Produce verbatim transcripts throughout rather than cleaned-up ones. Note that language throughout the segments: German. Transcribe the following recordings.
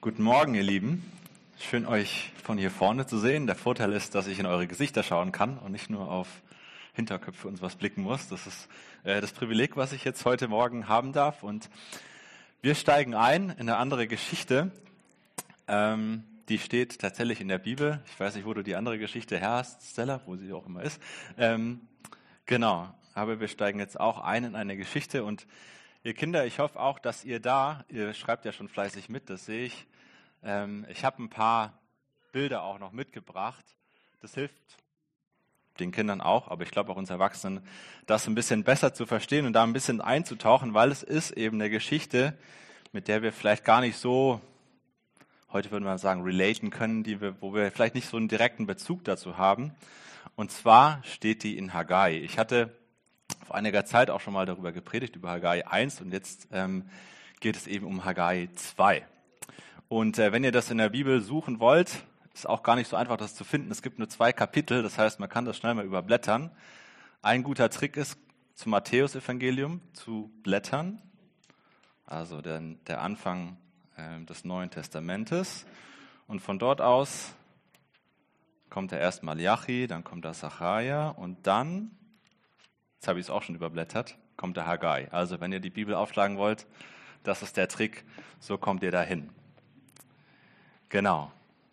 Guten Morgen, ihr Lieben. Schön, euch von hier vorne zu sehen. Der Vorteil ist, dass ich in eure Gesichter schauen kann und nicht nur auf Hinterköpfe und was blicken muss. Das ist äh, das Privileg, was ich jetzt heute Morgen haben darf. Und wir steigen ein in eine andere Geschichte. Ähm, die steht tatsächlich in der Bibel. Ich weiß nicht, wo du die andere Geschichte her hast, Stella, wo sie auch immer ist. Ähm, genau, aber wir steigen jetzt auch ein in eine Geschichte. Und ihr Kinder, ich hoffe auch, dass ihr da, ihr schreibt ja schon fleißig mit, das sehe ich. Ähm, ich habe ein paar Bilder auch noch mitgebracht. Das hilft den Kindern auch, aber ich glaube auch uns Erwachsenen, das ein bisschen besser zu verstehen und da ein bisschen einzutauchen, weil es ist eben eine Geschichte, mit der wir vielleicht gar nicht so, heute würden wir sagen, relaten können, die wir, wo wir vielleicht nicht so einen direkten Bezug dazu haben. Und zwar steht die in Haggai. Ich hatte vor einiger Zeit auch schon mal darüber gepredigt, über Haggai eins, und jetzt ähm, geht es eben um Haggai zwei. Und äh, wenn ihr das in der Bibel suchen wollt, ist auch gar nicht so einfach, das zu finden. Es gibt nur zwei Kapitel, das heißt, man kann das schnell mal überblättern. Ein guter Trick ist, zum Matthäusevangelium zu blättern, also der, der Anfang äh, des Neuen Testamentes. Und von dort aus kommt der erst Malachi, dann kommt der Sacharja und dann, jetzt habe ich es auch schon überblättert, kommt der Haggai. Also wenn ihr die Bibel aufschlagen wollt, das ist der Trick, so kommt ihr dahin. Genau.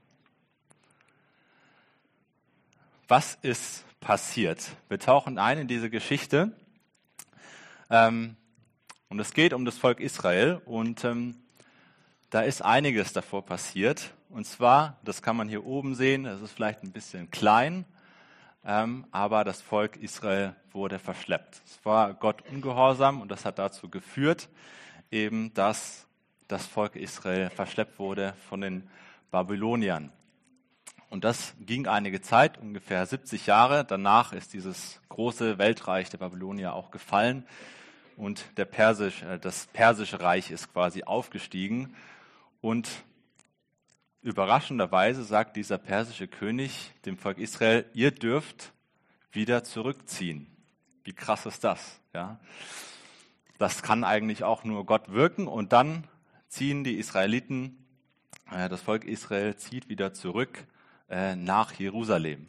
Was ist passiert? Wir tauchen ein in diese Geschichte. Ähm, und es geht um das Volk Israel. Und ähm, da ist einiges davor passiert. Und zwar, das kann man hier oben sehen, das ist vielleicht ein bisschen klein, ähm, aber das Volk Israel wurde verschleppt. Es war Gott ungehorsam und das hat dazu geführt, eben, dass das Volk Israel verschleppt wurde von den Babyloniern. Und das ging einige Zeit, ungefähr siebzig Jahre. Danach ist dieses große Weltreich der Babylonier auch gefallen und der Persisch, das persische Reich ist quasi aufgestiegen. Und überraschenderweise sagt dieser persische König dem Volk Israel, ihr dürft wieder zurückziehen. Wie krass ist das? Ja? Das kann eigentlich auch nur Gott wirken. Und dann ziehen die Israeliten, das Volk Israel zieht wieder zurück äh, nach Jerusalem.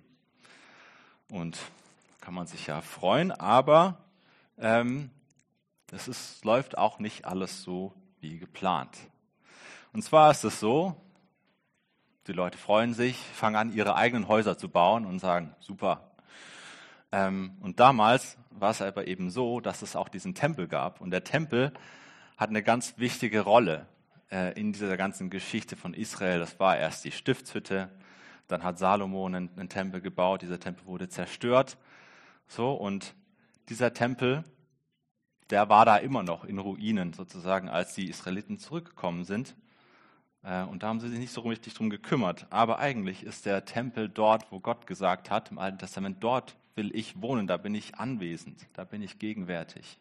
Und kann man sich ja freuen, aber ähm, es ist, läuft auch nicht alles so wie geplant. Und zwar ist es so, die Leute freuen sich, fangen an, ihre eigenen Häuser zu bauen und sagen, super. Ähm, und damals war es aber eben so, dass es auch diesen Tempel gab. Und der Tempel hat eine ganz wichtige Rolle in dieser ganzen Geschichte von Israel. Das war erst die Stiftshütte, dann hat Salomo einen, einen Tempel gebaut, dieser Tempel wurde zerstört. So, und dieser Tempel, der war da immer noch in Ruinen sozusagen, als die Israeliten zurückgekommen sind. Und da haben sie sich nicht so richtig drum gekümmert. Aber eigentlich ist der Tempel dort, wo Gott gesagt hat, im Alten Testament, dort will ich wohnen, da bin ich anwesend, da bin ich gegenwärtig.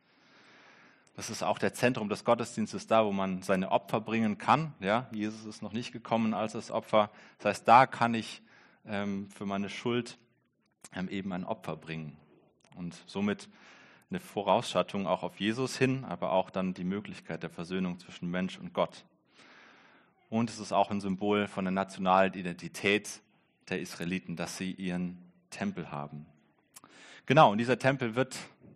Das ist auch der Zentrum des Gottesdienstes, da wo man seine Opfer bringen kann. Ja, Jesus ist noch nicht gekommen als das Opfer. Das heißt, da kann ich ähm, für meine Schuld ähm, eben ein Opfer bringen. Und somit eine Vorausschattung auch auf Jesus hin, aber auch dann die Möglichkeit der Versöhnung zwischen Mensch und Gott. Und es ist auch ein Symbol von der nationalen Identität der Israeliten, dass sie ihren Tempel haben. Genau, und dieser Tempel wird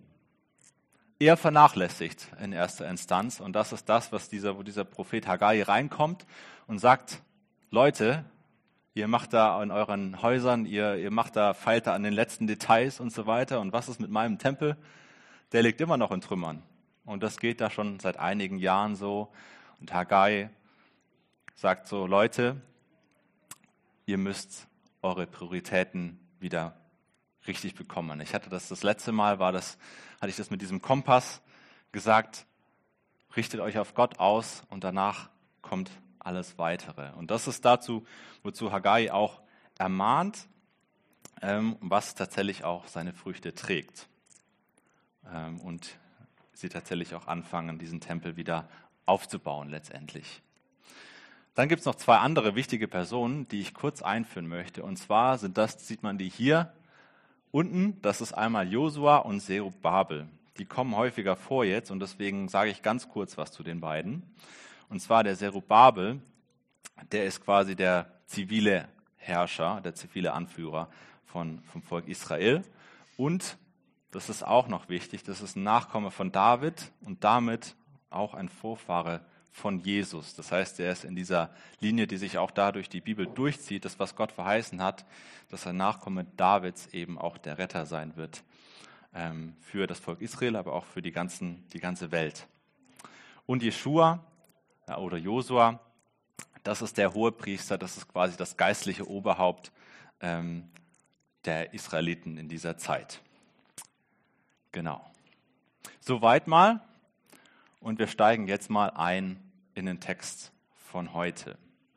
eher vernachlässigt in erster Instanz. Und das ist das, was dieser, wo dieser Prophet Haggai reinkommt und sagt, Leute, ihr macht da in euren Häusern, ihr, ihr macht da, feilt da an den letzten Details und so weiter. Und was ist mit meinem Tempel? Der liegt immer noch in Trümmern. Und das geht da schon seit einigen Jahren so. Und Haggai sagt so, Leute, ihr müsst eure Prioritäten wieder richtig bekommen. Ich hatte das das letzte Mal, war das, hatte ich das mit diesem Kompass gesagt, richtet euch auf Gott aus und danach kommt alles Weitere. Und das ist dazu, wozu Haggai auch ermahnt, ähm, was tatsächlich auch seine Früchte trägt. Ähm, und sie tatsächlich auch anfangen, diesen Tempel wieder aufzubauen letztendlich. Dann gibt es noch zwei andere wichtige Personen, die ich kurz einführen möchte. Und zwar sind das, sieht man die hier, unten, das ist einmal Josua und Zerubabel. Die kommen häufiger vor jetzt und deswegen sage ich ganz kurz was zu den beiden. Und zwar der Zerubabel, der ist quasi der zivile Herrscher, der zivile Anführer von, vom Volk Israel. Und, das ist auch noch wichtig, das ist ein Nachkomme von David und damit auch ein Vorfahre von Jesus. Das heißt, er ist in dieser Linie, die sich auch da durch die Bibel durchzieht, das, was Gott verheißen hat, dass ein Nachkomme Davids eben auch der Retter sein wird ähm, für das Volk Israel, aber auch für die, ganzen, die ganze Welt. Und Jeschua ja, oder Josua, das ist der Hohepriester, das ist quasi das geistliche Oberhaupt ähm, der Israeliten in dieser Zeit. Genau. Soweit mal. Und wir steigen jetzt mal ein in den Text von heute.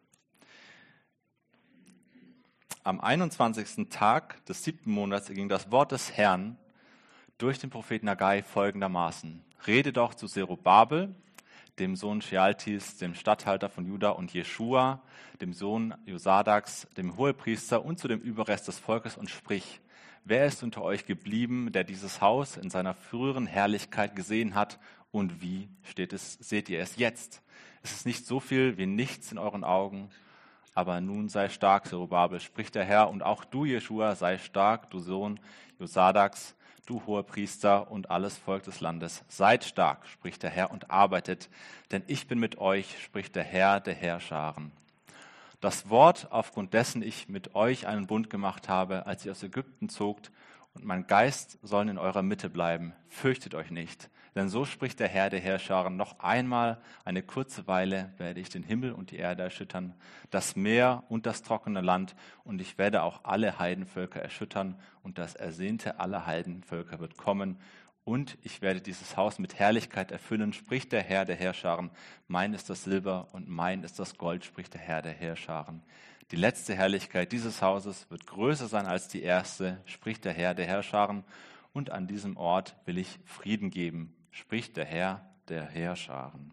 Am einundzwanzigsten Tag des siebten Monats ging das Wort des Herrn durch den Propheten Haggai folgendermaßen: Rede doch zu Zerubabel, dem Sohn Shealtis, dem Statthalter von Juda, und Jeschua, dem Sohn Josadaks, dem Hohepriester, und zu dem Überrest des Volkes, und sprich: Wer ist unter euch geblieben, der dieses Haus in seiner früheren Herrlichkeit gesehen hat, und wie steht es, seht ihr es jetzt? Es ist nicht so viel wie nichts in euren Augen, aber nun sei stark, Zerubabel, spricht der Herr, und auch du, Jeschua, sei stark, du Sohn Josadaks, du Hohepriester und alles Volk des Landes. Seid stark, spricht der Herr, und arbeitet, denn ich bin mit euch, spricht der Herr der Heerscharen. Das Wort, aufgrund dessen ich mit euch einen Bund gemacht habe, als ihr aus Ägypten zogt, und mein Geist soll in eurer Mitte bleiben. Fürchtet euch nicht, denn so spricht der Herr der Heerscharen: Noch einmal eine kurze Weile werde ich den Himmel und die Erde erschüttern, das Meer und das trockene Land, und ich werde auch alle Heidenvölker erschüttern, und das Ersehnte aller Heidenvölker wird kommen, und ich werde dieses Haus mit Herrlichkeit erfüllen, spricht der Herr der Heerscharen. Mein ist das Silber und mein ist das Gold, spricht der Herr der Heerscharen. Die letzte Herrlichkeit dieses Hauses wird größer sein als die erste, spricht der Herr der Heerscharen. Und an diesem Ort will ich Frieden geben, spricht der Herr der Heerscharen.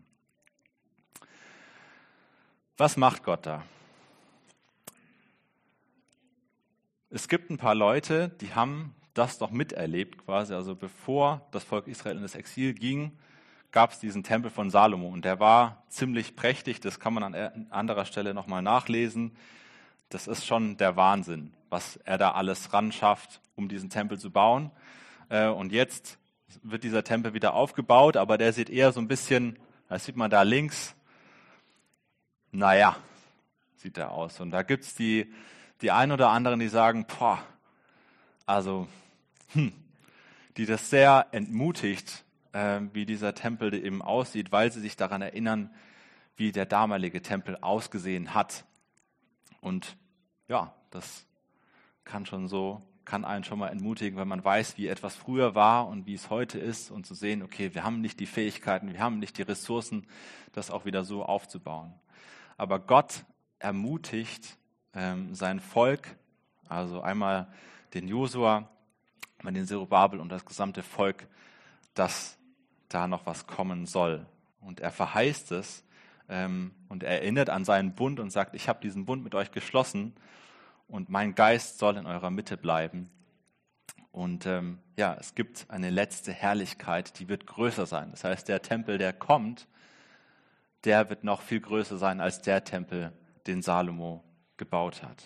Was macht Gott da? Es gibt ein paar Leute, die haben das doch miterlebt quasi. Also bevor das Volk Israel in das Exil ging, gab es diesen Tempel von Salomo. Und der war ziemlich prächtig, das kann man an anderer Stelle nochmal nachlesen. Das ist schon der Wahnsinn, was er da alles ran schafft, um diesen Tempel zu bauen. Und jetzt wird dieser Tempel wieder aufgebaut, aber der sieht eher so ein bisschen, das sieht man da links, naja, sieht er aus. Und da gibt es die, die ein oder anderen, die sagen, boah, also, hm, die das sehr entmutigt, äh, wie dieser Tempel eben aussieht, weil sie sich daran erinnern, wie der damalige Tempel ausgesehen hat. Und ja, das kann schon so, kann einen schon mal entmutigen, wenn man weiß, wie etwas früher war und wie es heute ist, und zu sehen, okay, wir haben nicht die Fähigkeiten, wir haben nicht die Ressourcen, das auch wieder so aufzubauen. Aber Gott ermutigt ähm, sein Volk, also einmal den Josua, einmal den Zerubabel und das gesamte Volk, dass da noch was kommen soll. Und er verheißt es ähm, und er erinnert an seinen Bund und sagt: Ich habe diesen Bund mit euch geschlossen und mein Geist soll in eurer Mitte bleiben. Und ähm, ja, es gibt eine letzte Herrlichkeit, die wird größer sein. Das heißt, der Tempel, der kommt, der wird noch viel größer sein als der Tempel, den Salomo gebaut hat.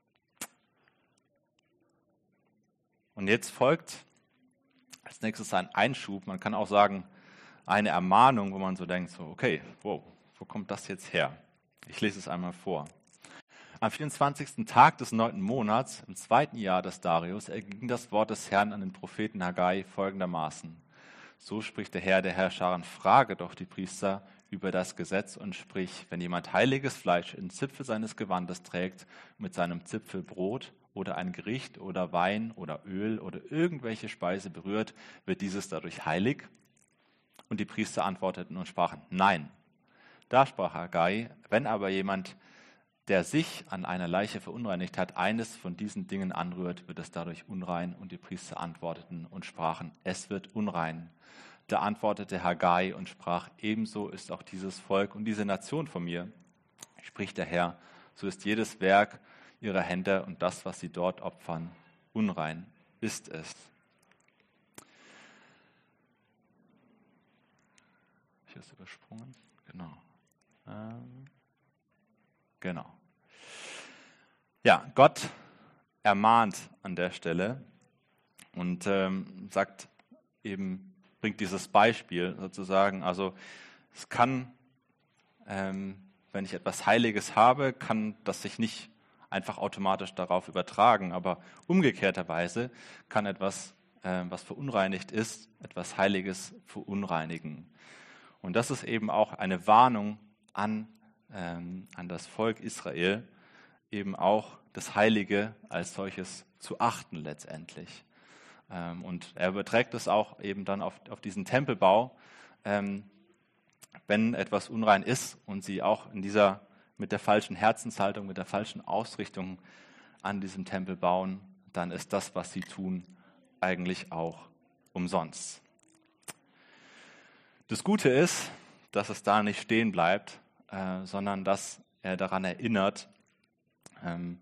Und jetzt folgt als nächstes ein Einschub, man kann auch sagen, eine Ermahnung, wo man so denkt, so, okay, wow, wo kommt das jetzt her? Ich lese es einmal vor. Am vierundzwanzigsten Tag des neunten Monats, im zweiten Jahr des Darius, erging das Wort des Herrn an den Propheten Haggai folgendermaßen: So spricht der Herr der Herrscharen: Frage doch die Priester über das Gesetz und sprich, wenn jemand heiliges Fleisch in Zipfel seines Gewandes trägt, mit seinem Zipfel Brot oder ein Gericht oder Wein oder Öl oder irgendwelche Speise berührt, wird dieses dadurch heilig? Und die Priester antworteten und sprachen: Nein. Da sprach Haggai: Wenn aber jemand, der sich an einer Leiche verunreinigt hat, eines von diesen Dingen anrührt, wird es dadurch unrein. Und die Priester antworteten und sprachen: Es wird unrein. Da antwortete Haggai und sprach: Ebenso ist auch dieses Volk und diese Nation von mir, spricht der Herr. So ist jedes Werk ihrer Hände und das, was sie dort opfern, unrein ist es. Ich habe es übersprungen. Genau. Ähm Genau. Ja, Gott ermahnt an der Stelle und ähm, sagt eben, bringt dieses Beispiel sozusagen. Also es kann, ähm, wenn ich etwas Heiliges habe, kann das sich nicht einfach automatisch darauf übertragen, aber umgekehrterweise kann etwas, äh, was verunreinigt ist, etwas Heiliges verunreinigen. Und das ist eben auch eine Warnung an, ähm, an das Volk Israel, eben auch das Heilige als solches zu achten letztendlich. Ähm, und er überträgt es auch eben dann auf, auf diesen Tempelbau, ähm, wenn etwas unrein ist und sie auch in dieser mit der falschen Herzenshaltung, mit der falschen Ausrichtung an diesem Tempel bauen, dann ist das, was sie tun, eigentlich auch umsonst. Das Gute ist, dass es da nicht stehen bleibt, äh, sondern dass er daran erinnert, ähm,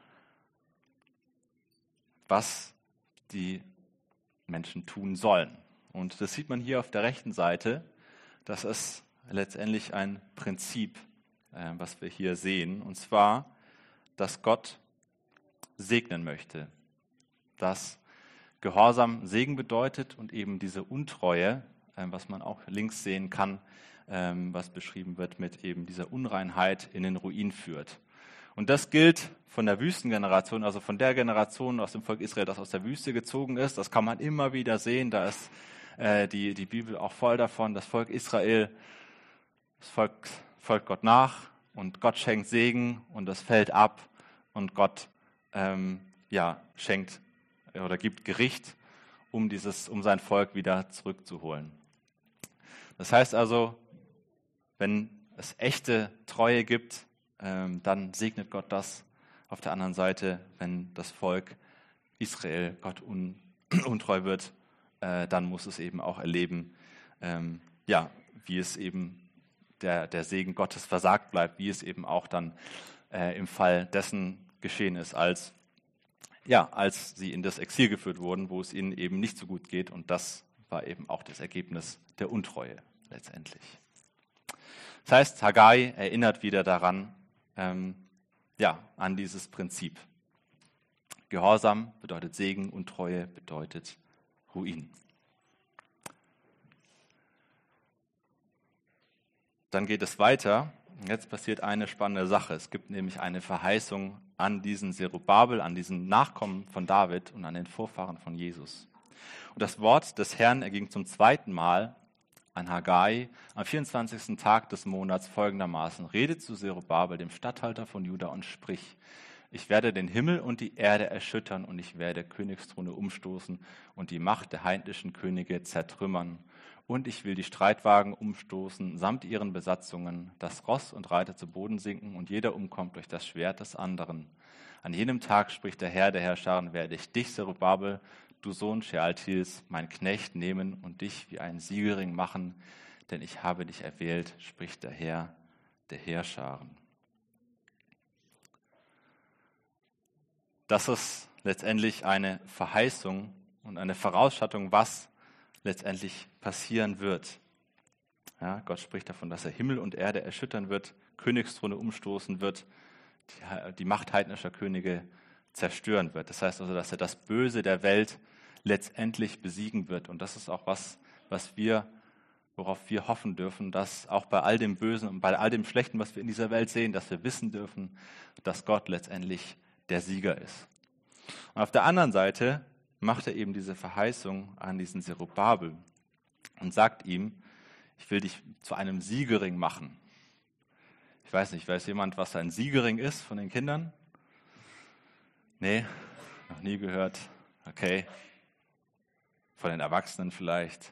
was die Menschen tun sollen. Und das sieht man hier auf der rechten Seite. Das ist letztendlich ein Prinzip, äh, was wir hier sehen. Und zwar, dass Gott segnen möchte. Dass Gehorsam Segen bedeutet und eben diese Untreue, äh, was man auch links sehen kann, äh, was beschrieben wird mit eben dieser Unreinheit in den Ruin führt. Und das gilt von der Wüstengeneration, also von der Generation aus dem Volk Israel, das aus der Wüste gezogen ist. Das kann man immer wieder sehen. Da ist äh, die, die Bibel auch voll davon. Das Volk Israel, das folgt, folgt Gott nach und Gott schenkt Segen und das fällt ab und Gott ähm, ja, schenkt oder gibt Gericht, um, dieses, um sein Volk wieder zurückzuholen. Das heißt also, wenn es echte Treue gibt, dann segnet Gott das. Auf der anderen Seite, wenn das Volk Israel Gott un, untreu wird, äh, dann muss es eben auch erleben, ähm, ja, wie es eben der, der Segen Gottes versagt bleibt, wie es eben auch dann äh, im Fall dessen geschehen ist, als, ja, als sie in das Exil geführt wurden, wo es ihnen eben nicht so gut geht. Und das war eben auch das Ergebnis der Untreue letztendlich. Das heißt, Haggai erinnert wieder daran, Ähm, ja, an dieses Prinzip. Gehorsam bedeutet Segen und Treue bedeutet Ruin. Dann geht es weiter. Jetzt passiert eine spannende Sache. Es gibt nämlich eine Verheißung an diesen Zerubabel, an diesen Nachkommen von David und an den Vorfahren von Jesus. Und das Wort des Herrn erging zum zweiten Mal an Haggai am vierundzwanzigsten Tag des Monats folgendermaßen: Rede zu Zerubabel, dem Statthalter von Juda, und sprich: Ich werde den Himmel und die Erde erschüttern und ich werde Königsthrone umstoßen und die Macht der heidnischen Könige zertrümmern. Und ich will die Streitwagen umstoßen samt ihren Besatzungen, dass Ross und Reiter zu Boden sinken und jeder umkommt durch das Schwert des anderen. An jenem Tag, spricht der Herr der Herrscharen, werde ich dich, Zerubabel, du Sohn Shealtiels, mein Knecht, nehmen und dich wie einen Siegelring machen, denn ich habe dich erwählt, spricht der Herr der Heerscharen. Das ist letztendlich eine Verheißung und eine Vorausschattung, was letztendlich passieren wird. Ja, Gott spricht davon, dass er Himmel und Erde erschüttern wird, Königsthrone umstoßen wird, die, die Macht heidnischer Könige zerstören wird. Das heißt also, dass er das Böse der Welt letztendlich besiegen wird. Und das ist auch was, was wir, worauf wir hoffen dürfen, dass auch bei all dem Bösen und bei all dem Schlechten, was wir in dieser Welt sehen, dass wir wissen dürfen, dass Gott letztendlich der Sieger ist. Und auf der anderen Seite macht er eben diese Verheißung an diesen Zerubabel und sagt ihm: Ich will dich zu einem Siegelring machen. Ich weiß nicht, weiß jemand, was ein Siegelring ist von den Kindern? Nee, noch nie gehört. Okay. Von den Erwachsenen vielleicht.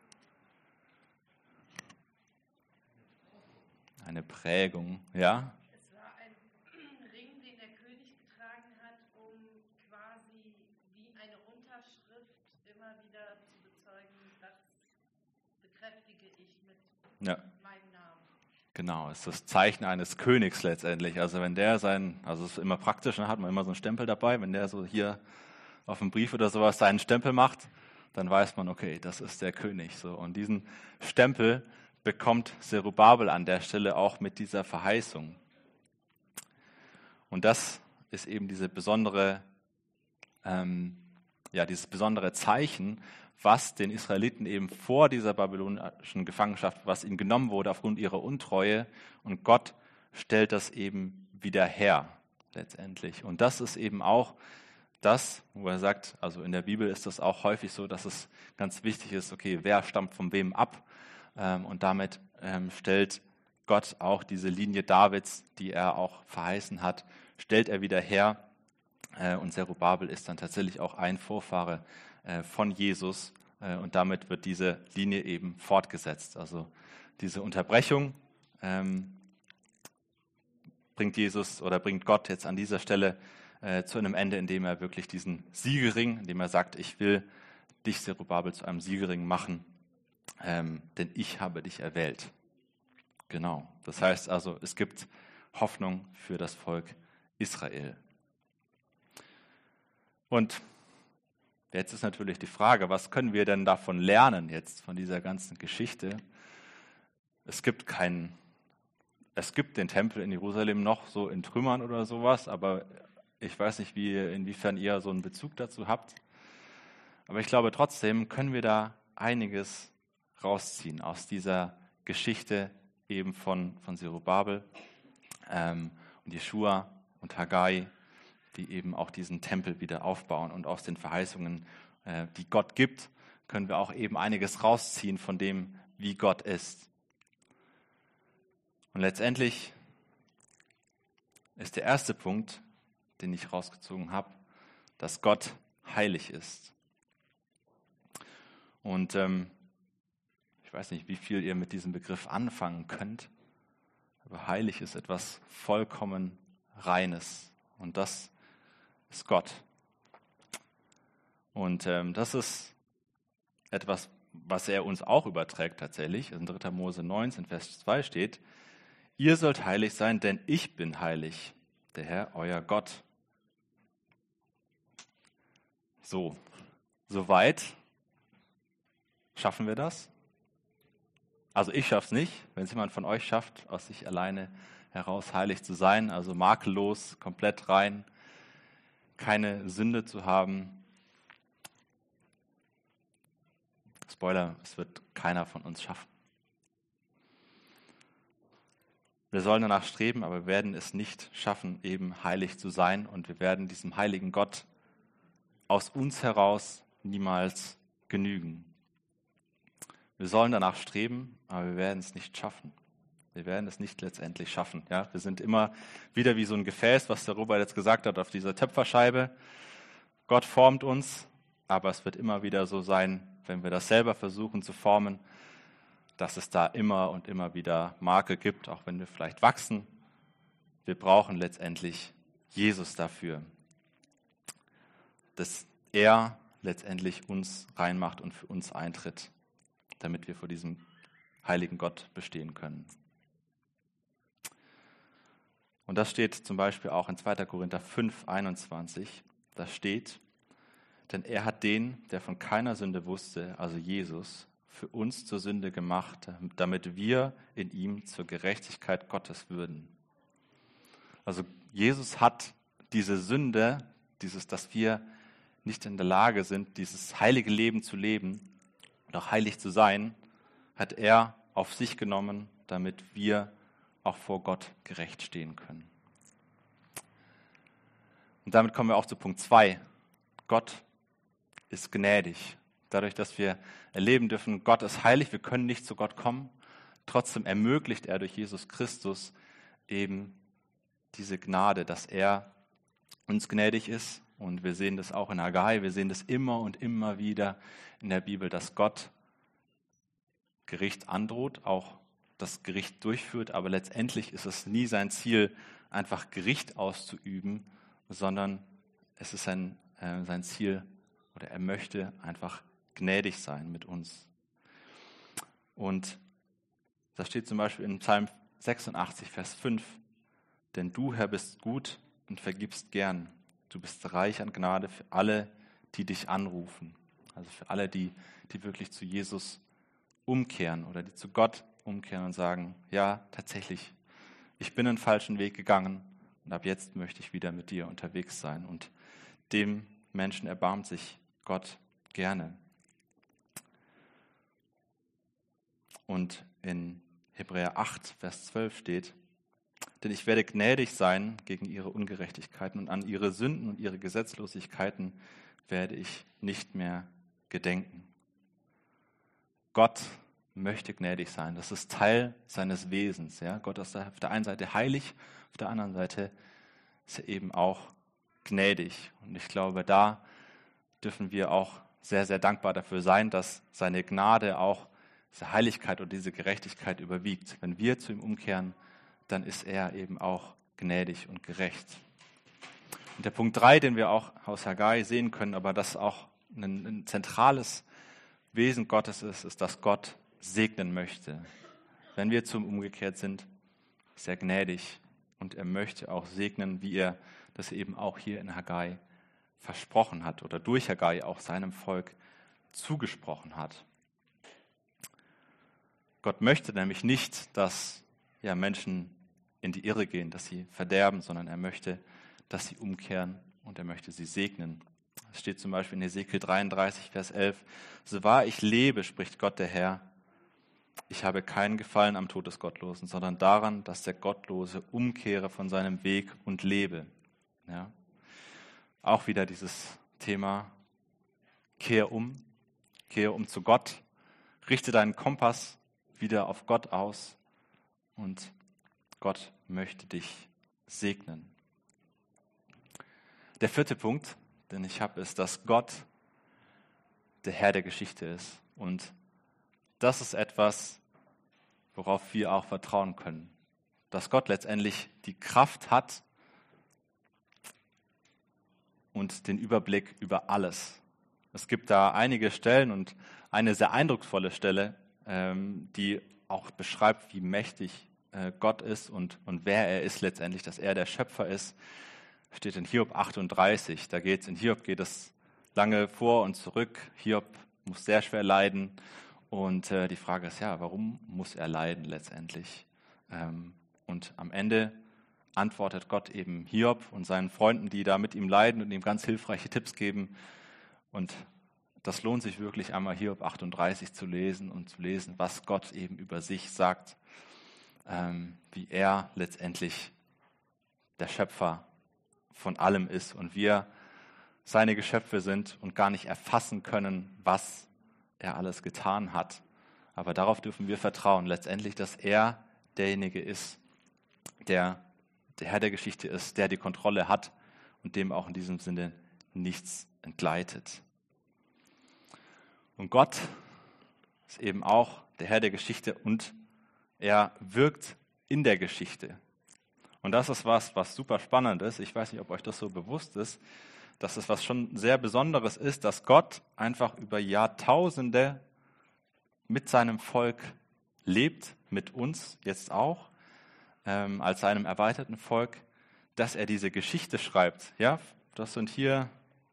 Eine Prägung, ja? Es war ein Ring, den der König getragen hat, um quasi wie eine Unterschrift immer wieder zu bezeugen, das bekräftige ich mit Ja. meinem Namen. Genau, es ist das Zeichen eines Königs letztendlich. Also wenn der sein, also es ist immer praktisch, dann hat man immer so einen Stempel dabei, wenn der so hier auf dem Brief oder sowas seinen Stempel macht, dann weiß man, okay, das ist der König. So. Und diesen Stempel bekommt Zerubabel an der Stelle auch mit dieser Verheißung. Und das ist eben diese besondere, ähm, ja, dieses besondere Zeichen, was den Israeliten eben vor dieser babylonischen Gefangenschaft, was ihnen genommen wurde aufgrund ihrer Untreue. Und Gott stellt das eben wieder her, letztendlich. Und das ist eben auch das, wo er sagt, also in der Bibel ist das auch häufig so, dass es ganz wichtig ist, okay, wer stammt von wem ab? Ähm, und damit ähm, stellt Gott auch diese Linie Davids, die er auch verheißen hat, stellt er wieder her. Äh, und Zerubabel ist dann tatsächlich auch ein Vorfahre äh, von Jesus. Äh, und damit wird diese Linie eben fortgesetzt. Also diese Unterbrechung ähm, bringt Jesus oder bringt Gott jetzt an dieser Stelle äh, zu einem Ende, indem er wirklich diesen Siegelring, indem er sagt, ich will dich, Zerubabel, zu einem Siegelring machen, ähm, denn ich habe dich erwählt. Genau. Das heißt also, es gibt Hoffnung für das Volk Israel. Und jetzt ist natürlich die Frage, was können wir denn davon lernen jetzt, von dieser ganzen Geschichte? Es gibt keinen, es gibt den Tempel in Jerusalem noch so in Trümmern oder sowas, aber ich weiß nicht, wie, inwiefern ihr so einen Bezug dazu habt. Aber ich glaube, trotzdem können wir da einiges rausziehen aus dieser Geschichte eben von, von Zerubabel ähm, und Jeschua und Haggai, die eben auch diesen Tempel wieder aufbauen. Und aus den Verheißungen, äh, die Gott gibt, können wir auch eben einiges rausziehen von dem, wie Gott ist. Und letztendlich ist der erste Punkt, den ich rausgezogen habe, dass Gott heilig ist. Und ähm, ich weiß nicht, wie viel ihr mit diesem Begriff anfangen könnt, aber heilig ist etwas vollkommen Reines. Und das ist Gott. Und ähm, das ist etwas, was er uns auch überträgt tatsächlich. In dritter Mose neunzehn, Vers zwei steht, ihr sollt heilig sein, denn ich bin heilig, der Herr, euer Gott. So, soweit schaffen wir das? Also ich schaffe es nicht. Wenn es jemand von euch schafft, aus sich alleine heraus heilig zu sein, also makellos, komplett rein, keine Sünde zu haben. Spoiler, es wird keiner von uns schaffen. Wir sollen danach streben, aber wir werden es nicht schaffen, eben heilig zu sein. Und wir werden diesem heiligen Gott aus uns heraus niemals genügen. Wir sollen danach streben, aber wir werden es nicht schaffen. Wir werden es nicht letztendlich schaffen. Ja? Wir sind immer wieder wie so ein Gefäß, was der Robert jetzt gesagt hat, auf dieser Töpferscheibe. Gott formt uns, aber es wird immer wieder so sein, wenn wir das selber versuchen zu formen, dass es da immer und immer wieder Makel gibt, auch wenn wir vielleicht wachsen. Wir brauchen letztendlich Jesus dafür, dass er letztendlich uns reinmacht und für uns eintritt, damit wir vor diesem heiligen Gott bestehen können. Und das steht zum Beispiel auch in zweiter Korinther fünf, einundzwanzig. Da steht, denn er hat den, der von keiner Sünde wusste, also Jesus, für uns zur Sünde gemacht, damit wir in ihm zur Gerechtigkeit Gottes würden. Also Jesus hat diese Sünde, dieses, dass wir nicht in der Lage sind, dieses heilige Leben zu leben und auch heilig zu sein, hat er auf sich genommen, damit wir auch vor Gott gerecht stehen können. Und damit kommen wir auch zu Punkt zwei. Gott ist gnädig. Dadurch, dass wir erleben dürfen, Gott ist heilig, wir können nicht zu Gott kommen. Trotzdem ermöglicht er durch Jesus Christus eben diese Gnade, dass er uns gnädig ist. Und wir sehen das auch in Haggai, wir sehen das immer und immer wieder in der Bibel, dass Gott Gericht androht, auch das Gericht durchführt, aber letztendlich ist es nie sein Ziel, einfach Gericht auszuüben, sondern es ist sein, äh, sein Ziel, oder er möchte einfach gnädig sein mit uns. Und da steht zum Beispiel in Psalm sechsundachtzig, Vers fünf, denn du, Herr, bist gut und vergibst gern. Du bist reich an Gnade für alle, die dich anrufen. Also für alle, die, die wirklich zu Jesus umkehren oder die zu Gott umkehren und sagen, ja, tatsächlich, ich bin einen falschen Weg gegangen Und ab jetzt möchte ich wieder mit dir unterwegs sein. Und dem Menschen erbarmt sich Gott gerne. Und in Hebräer acht, Vers zwölf steht, denn ich werde gnädig sein gegen ihre Ungerechtigkeiten und an ihre Sünden und ihre Gesetzlosigkeiten werde ich nicht mehr gedenken. Gott möchte gnädig sein. Das ist Teil seines Wesens. Ja? Gott ist auf der einen Seite heilig, auf der anderen Seite ist er eben auch gnädig. Und ich glaube, da dürfen wir auch sehr, sehr dankbar dafür sein, dass seine Gnade auch diese Heiligkeit und diese Gerechtigkeit überwiegt. Wenn wir zu ihm umkehren, dann ist er eben auch gnädig und gerecht. Und der Punkt drei, den wir auch aus Haggai sehen können, aber das auch ein, ein zentrales Wesen Gottes ist, ist, dass Gott segnen möchte. Wenn wir zu ihm umgekehrt sind, ist er gnädig und er möchte auch segnen, wie er das eben auch hier in Haggai versprochen hat oder durch Haggai auch seinem Volk zugesprochen hat. Gott möchte nämlich nicht, dass ja, Menschen in die Irre gehen, dass sie verderben, sondern er möchte, dass sie umkehren und er möchte sie segnen. Es steht zum Beispiel in Hesekiel dreiunddreißig, Vers elf, so wahr ich lebe, spricht Gott der Herr, ich habe keinen Gefallen am Tod des Gottlosen, sondern daran, dass der Gottlose umkehre von seinem Weg und lebe. Ja. Auch wieder dieses Thema, kehr um, kehre um zu Gott, richte deinen Kompass wieder auf Gott aus und Gott möchte dich segnen. Der vierte Punkt, den ich habe, ist, dass Gott der Herr der Geschichte ist. Und das ist etwas, worauf wir auch vertrauen können. Dass Gott letztendlich die Kraft hat und den Überblick über alles. Es gibt da einige Stellen und eine sehr eindrucksvolle Stelle, die auch beschreibt, wie mächtig Gott ist und, und wer er ist letztendlich, dass er der Schöpfer ist, steht in Hiob achtunddreißig. Da geht's, in Hiob geht es lange vor und zurück. Hiob muss sehr schwer leiden und äh, die Frage ist, ja, warum muss er leiden letztendlich? Ähm, und am Ende antwortet Gott eben Hiob und seinen Freunden, die da mit ihm leiden und ihm ganz hilfreiche Tipps geben. Und das lohnt sich wirklich einmal Hiob achtunddreißig zu lesen und zu lesen, was Gott eben über sich sagt, ähm, wie er letztendlich der Schöpfer von allem ist und wir seine Geschöpfe sind und gar nicht erfassen können, was er alles getan hat. Aber darauf dürfen wir vertrauen, letztendlich, dass er derjenige ist, der der Herr der Geschichte ist, der die Kontrolle hat und dem auch in diesem Sinne nichts entgleitet. Und Gott ist eben auch der Herr der Geschichte und er wirkt in der Geschichte. Und das ist was, was super spannend ist. Ich weiß nicht, ob euch das so bewusst ist, dass es was schon sehr Besonderes ist, dass Gott einfach über Jahrtausende mit seinem Volk lebt, mit uns jetzt auch, ähm, als seinem erweiterten Volk, dass er diese Geschichte schreibt. Ja, das sind hier,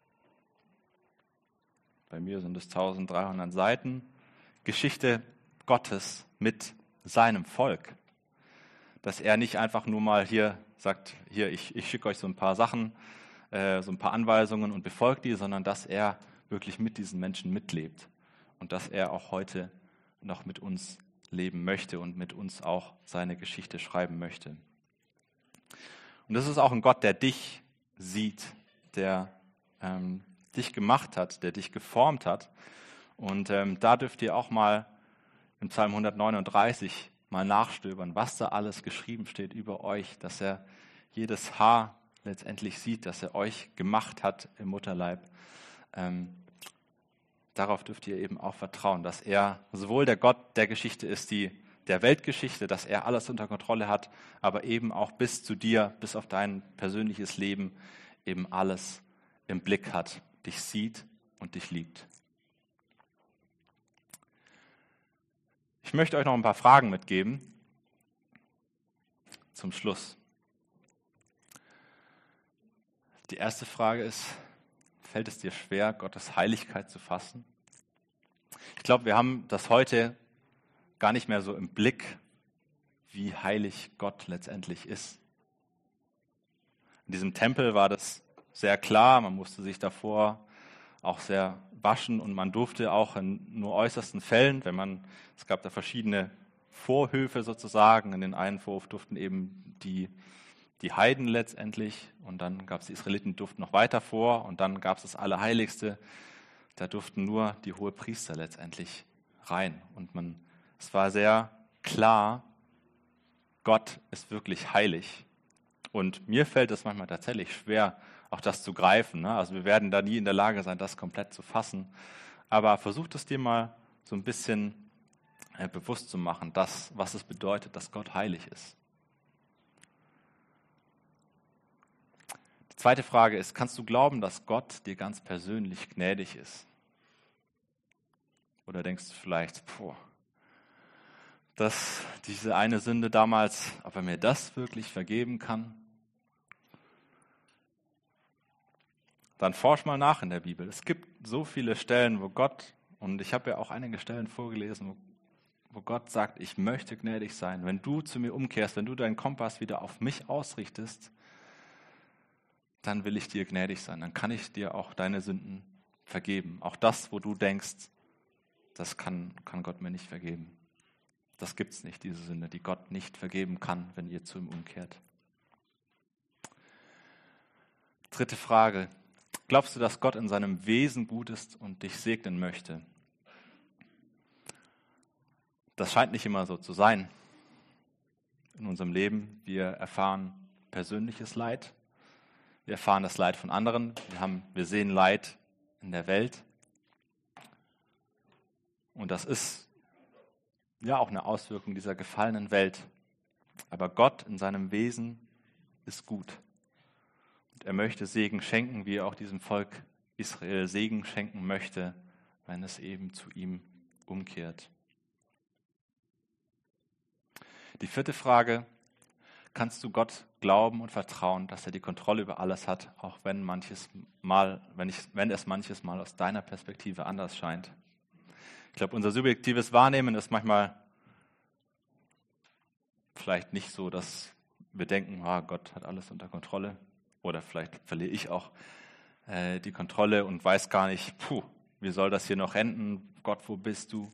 bei mir sind es dreizehnhundert Seiten, Geschichte Gottes mit seinem Volk. Dass er nicht einfach nur mal hier sagt, hier, ich, ich schicke euch so ein paar Sachen, äh, so ein paar Anweisungen und befolgt die, sondern dass er wirklich mit diesen Menschen mitlebt und dass er auch heute noch mit uns leben möchte und mit uns auch seine Geschichte schreiben möchte. Und das ist auch ein Gott, der dich sieht, der ähm, dich gemacht hat, der dich geformt hat. Und ähm, da dürft ihr auch mal im Psalm hundertneununddreißig mal nachstöbern, was da alles geschrieben steht über euch, dass er jedes Haar letztendlich sieht, dass er euch gemacht hat im Mutterleib. Ähm, darauf dürft ihr eben auch vertrauen, dass er sowohl der Gott der Geschichte ist, die der Weltgeschichte, dass er alles unter Kontrolle hat, aber eben auch bis zu dir, bis auf dein persönliches Leben eben alles im Blick hat, dich sieht und dich liebt. Ich möchte euch noch ein paar Fragen mitgeben zum Schluss. Die erste Frage ist, fällt es dir schwer, Gottes Heiligkeit zu fassen? Ich glaube, wir haben das heute gar nicht mehr so im Blick, wie heilig Gott letztendlich ist. In diesem Tempel war das sehr klar, man musste sich davor auch sehr waschen und man durfte auch in nur äußersten Fällen, wenn man, es gab da verschiedene Vorhöfe sozusagen, in den einen Vorhof durften eben die, die Heiden letztendlich und dann gab es die Israeliten, die durften noch weiter vor und dann gab es das Allerheiligste, da durften nur die Hohepriester letztendlich rein und man, es war sehr klar, Gott ist wirklich heilig. Und mir fällt es manchmal tatsächlich schwer, auch das zu greifen. Ne? Also wir werden da nie in der Lage sein, das komplett zu fassen. Aber versuch es dir mal so ein bisschen äh, bewusst zu machen, das, was es bedeutet, dass Gott heilig ist. Die zweite Frage ist, kannst du glauben, dass Gott dir ganz persönlich gnädig ist? Oder denkst du vielleicht, boah, dass diese eine Sünde damals, ob er mir das wirklich vergeben kann? Dann forsch mal nach in der Bibel. Es gibt so viele Stellen, wo Gott, und ich habe ja auch einige Stellen vorgelesen, wo, wo Gott sagt, ich möchte gnädig sein. Wenn du zu mir umkehrst, wenn du deinen Kompass wieder auf mich ausrichtest, dann will ich dir gnädig sein. Dann kann ich dir auch deine Sünden vergeben. Auch das, wo du denkst, das kann, kann Gott mir nicht vergeben. Das gibt es nicht, diese Sünde, die Gott nicht vergeben kann, wenn ihr zu ihm umkehrt. Dritte Frage. Glaubst du, dass Gott in seinem Wesen gut ist und dich segnen möchte? Das scheint nicht immer so zu sein in unserem Leben. Wir erfahren persönliches Leid. Wir erfahren das Leid von anderen. Wir haben, wir sehen Leid in der Welt. Und das ist ja auch eine Auswirkung dieser gefallenen Welt. Aber Gott in seinem Wesen ist gut. Und er möchte Segen schenken, wie er auch diesem Volk Israel Segen schenken möchte, wenn es eben zu ihm umkehrt. Die vierte Frage: Kannst du Gott glauben und vertrauen, dass er die Kontrolle über alles hat, auch wenn manches Mal, wenn, ich, wenn es manches Mal aus deiner Perspektive anders scheint? Ich glaube, unser subjektives Wahrnehmen ist manchmal vielleicht nicht so, dass wir denken, ah, Gott hat alles unter Kontrolle. Oder vielleicht verliere ich auch äh, die Kontrolle und weiß gar nicht, puh, wie soll das hier noch enden? Gott, wo bist du?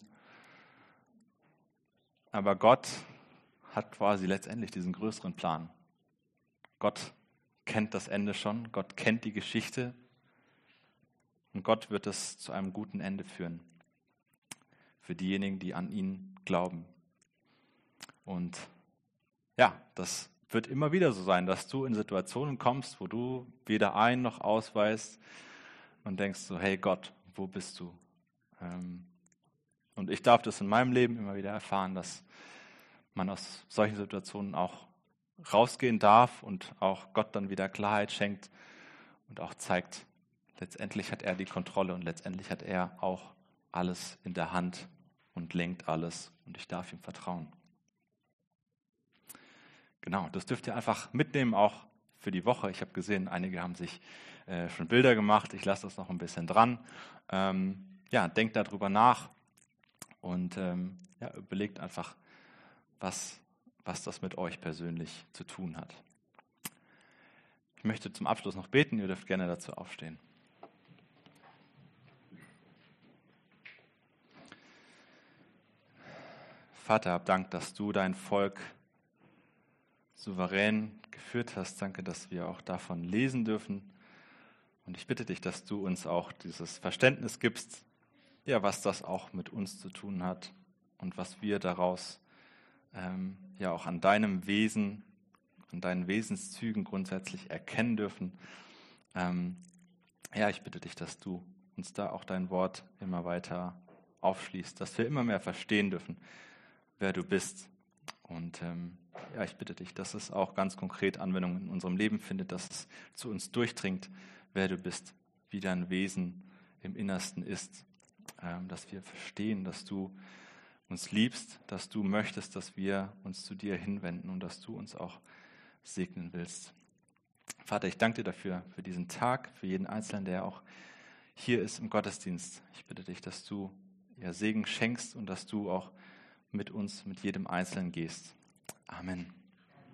Aber Gott hat quasi letztendlich diesen größeren Plan. Gott kennt das Ende schon, Gott kennt die Geschichte und Gott wird es zu einem guten Ende führen. Für diejenigen, die an ihn glauben. Und ja, das wird immer wieder so sein, dass du in Situationen kommst, wo du weder ein- noch ausweist und denkst so, hey Gott, wo bist du? Und ich darf das in meinem Leben immer wieder erfahren, dass man aus solchen Situationen auch rausgehen darf und auch Gott dann wieder Klarheit schenkt und auch zeigt, letztendlich hat er die Kontrolle und letztendlich hat er auch alles in der Hand und lenkt alles und ich darf ihm vertrauen. Genau, das dürft ihr einfach mitnehmen, auch für die Woche. Ich habe gesehen, einige haben sich äh, schon Bilder gemacht. Ich lasse das noch ein bisschen dran. Ähm, ja, denkt darüber nach und ähm, ja, überlegt einfach, was, was das mit euch persönlich zu tun hat. Ich möchte zum Abschluss noch beten. Ihr dürft gerne dazu aufstehen. Vater, hab Dank, dass du dein Volk souverän geführt hast. Danke, dass wir auch davon lesen dürfen. Und ich bitte dich, dass du uns auch dieses Verständnis gibst, ja, was das auch mit uns zu tun hat und was wir daraus ähm, ja auch an deinem Wesen, an deinen Wesenszügen grundsätzlich erkennen dürfen. Ähm, ja, ich bitte dich, dass du uns da auch dein Wort immer weiter aufschließt, dass wir immer mehr verstehen dürfen, wer du bist. Und ähm, ja, ich bitte dich, dass es auch ganz konkret Anwendung in unserem Leben findet, dass es zu uns durchdringt, wer du bist, wie dein Wesen im Innersten ist, ähm, dass wir verstehen, dass du uns liebst, dass du möchtest, dass wir uns zu dir hinwenden und dass du uns auch segnen willst. Vater, ich danke dir dafür, für diesen Tag, für jeden Einzelnen, der auch hier ist im Gottesdienst. Ich bitte dich, dass du ja Segen schenkst und dass du auch mit uns, mit jedem Einzelnen gehst. Amen.